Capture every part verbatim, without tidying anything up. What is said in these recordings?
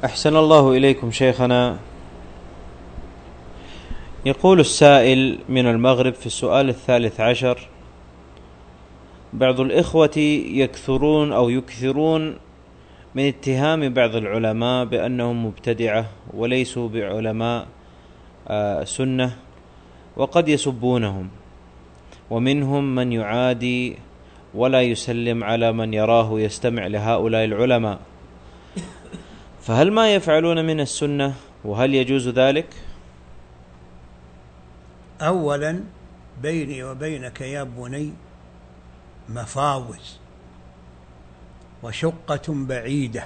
أحسن الله إليكم شيخنا. يقول السائل من المغرب في السؤال الثالث عشر: بعض الإخوة يكثرون أو يكثرون من اتهام بعض العلماء بأنهم مبتدعة وليسوا بعلماء سنة، وقد يسبونهم، ومنهم من يعادي ولا يسلم على من يراه يستمع لهؤلاء العلماء، فهل ما يفعلون من السنة، وهل يجوز ذلك؟ أولا بيني وبينك يا بني مفاوز وشقة بعيدة،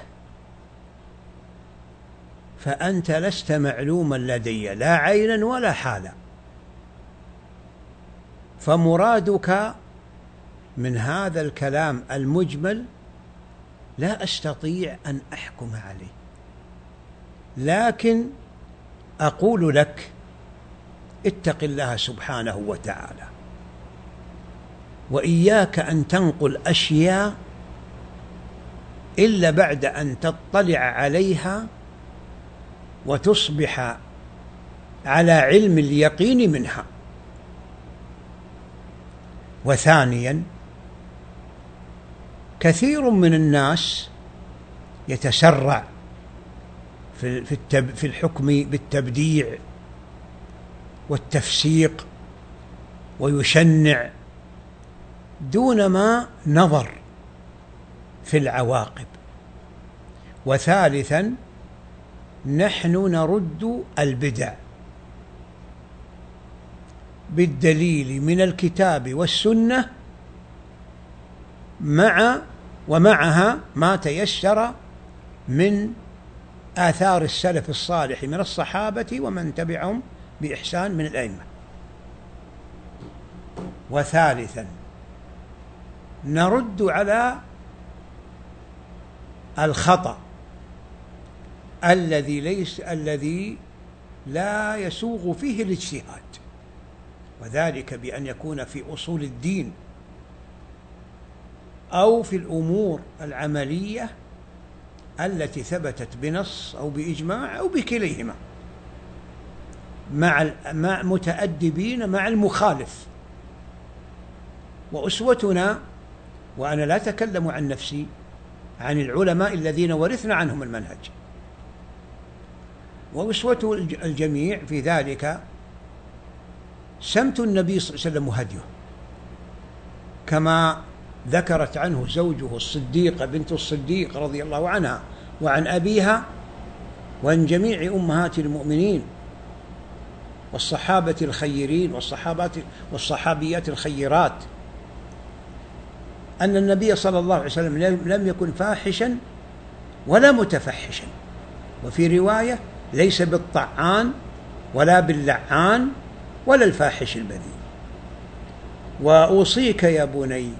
فأنت لست معلوما لدي لا عينا ولا حالا، فمرادك من هذا الكلام المجمل لا أستطيع أن أحكم عليه، لكن أقول لك اتق الله سبحانه وتعالى، وإياك أن تنقل أشياء إلا بعد أن تطلع عليها وتصبح على علم اليقين منها. وثانيا، كثير من الناس يتسرع في الحكم بالتبديع والتفسيق ويشنع دون ما نظر في العواقب. وثالثا، نحن نرد البدع بالدليل من الكتاب والسنة مع ومعها ما تيسر من آثار السلف الصالح من الصحابة ومن تبعهم بإحسان من الأئمة. وثالثا، نرد على الخطأ الذي ليس الذي لا يسوغ فيه الاجتهاد، وذلك بأن يكون في أصول الدين أو في الأمور العملية التي ثبتت بنص أو بإجماع أو بكليهما، مع مع متأدبين مع المخالف. وأسوتنا، وأنا لا أتكلم عن نفسي، عن العلماء الذين ورثنا عنهم المنهج، وأسوة الجميع في ذلك سمت النبي صلى الله عليه وسلم وهديه، كما ذكرت عنه زوجه الصديقة بنت الصديق رضي الله عنها وعن أبيها وعن جميع أمهات المؤمنين والصحابة الخيرين والصحابات والصحابيات الخيرات، أن النبي صلى الله عليه وسلم لم يكن فاحشا ولا متفحشا، وفي رواية ليس بالطعان ولا باللعان ولا الفاحش البذيء. وأوصيك يا بني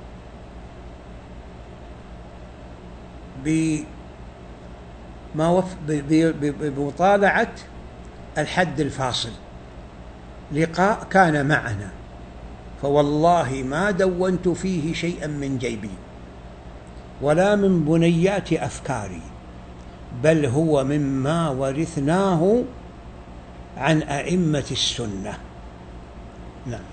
بمطالعة الحد الفاصل، لقاء كان معنا، فوالله ما دونت فيه شيئا من جيبي ولا من بنيات أفكاري، بل هو مما ورثناه عن أئمة السنة. نعم.